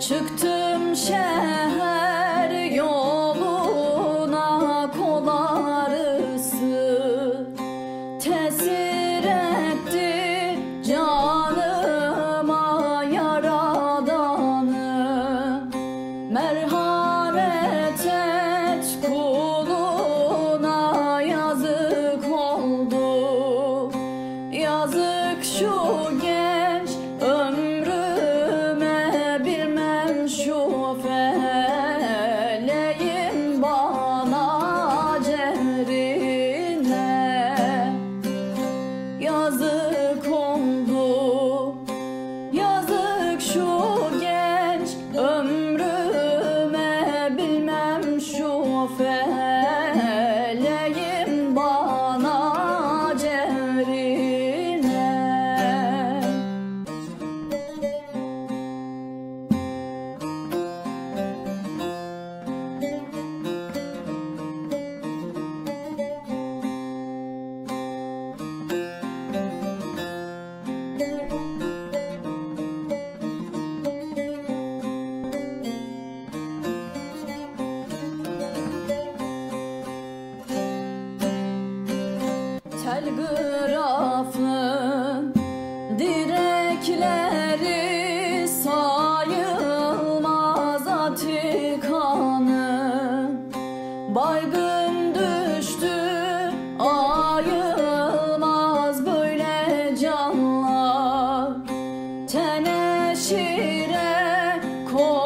Çıktım şehir yoluna, kol ağrısı tesir etti canıma yaradanı. Merhamet et kuluna, yazık oldu, yazık şu genç ömrüme, bilmem şu feleğin bana cehrine. Yazık oldu, yazık şu genç ömrüme, bilmem şu feleğin bana cehrine. Telgrafın direkleri sayılmaz Atikan'ı. Baygın düştü ayılmaz böyle canlar, teneşire koy